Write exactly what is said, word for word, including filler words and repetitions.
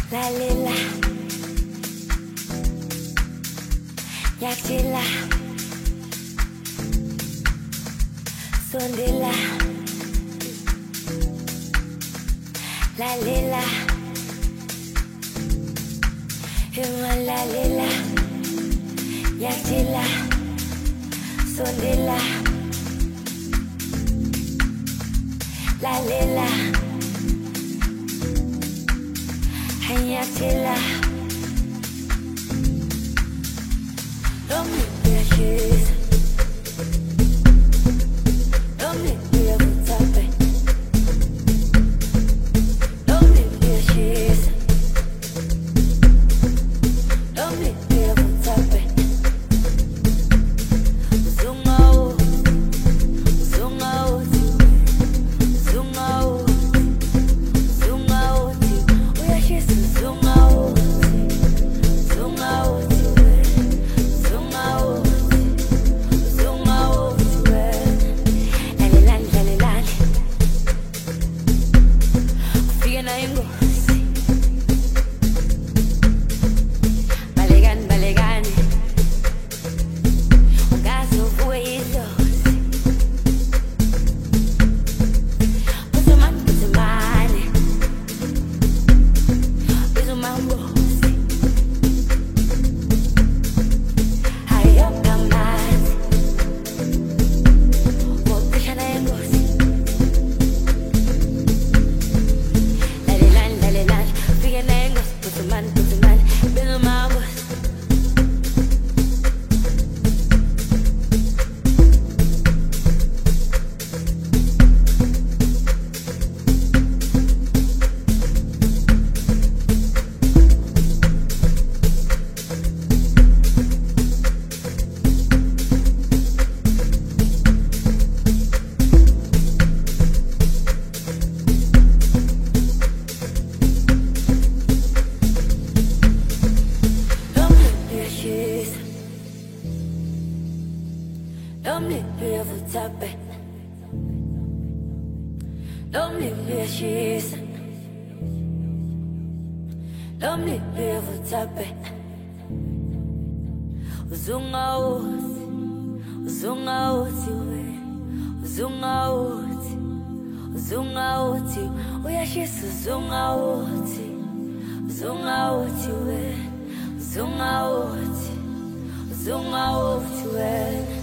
Lalila Yakjila Sondila Lalila Hima lalila Yakjila Sondila Lalila Yakjila Don't make me a shoes Don't make me a foot up Don't make me a shoes Don't make me a foot up Zoom out Zoom out Zoom out Zoom out We are just zoom out Zoom out Zoom out Zoom out Lali lali lali lali Ufike na ingo Balegan balegani Ungazo uwe izosi Uzuman uzumane Uzumambo Don't make me a foot up Don't make me a shoes Don't make me a foot up Uzunga uti Uzunga uti Uzunga uti Uzunga uti Uyashisa uzunga uti Uzunga uti Uzunga uti Uzunga uti